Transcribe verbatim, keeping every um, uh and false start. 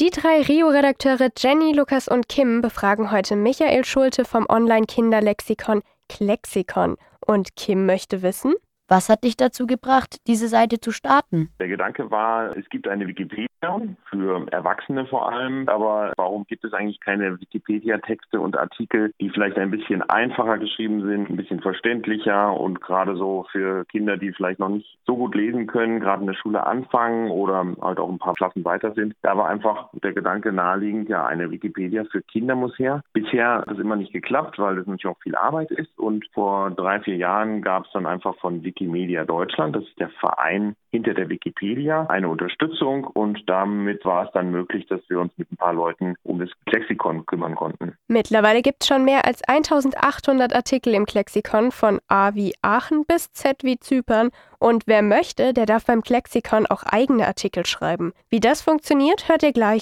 Die drei Rio-Redakteure Jenny, Lukas und Kim befragen heute Michael Schulte vom Online-Kinderlexikon Klexikon. Und Kim möchte wissen: Was hat dich dazu gebracht, diese Seite zu starten? Der Gedanke war, es gibt eine Wikipedia, für Erwachsene vor allem, aber warum gibt es eigentlich keine Wikipedia-Texte und Artikel, die vielleicht ein bisschen einfacher geschrieben sind, ein bisschen verständlicher und gerade so für Kinder, die vielleicht noch nicht so gut lesen können, gerade in der Schule anfangen oder halt auch ein paar Klassen weiter sind. Da war einfach der Gedanke naheliegend, ja, eine Wikipedia für Kinder muss her. Bisher hat das immer nicht geklappt, weil das natürlich auch viel Arbeit ist, und vor drei, vier Jahren gab es dann einfach von Wikimedia Deutschland, das ist der Verein hinter der Wikipedia, eine Unterstützung, und damit war es dann möglich, dass wir uns mit ein paar Leuten um das Klexikon kümmern konnten. Mittlerweile gibt es schon mehr als eintausendachthundert Artikel im Klexikon, von A wie Aachen bis Z wie Zypern, und wer möchte, der darf beim Klexikon auch eigene Artikel schreiben. Wie das funktioniert, hört ihr gleich.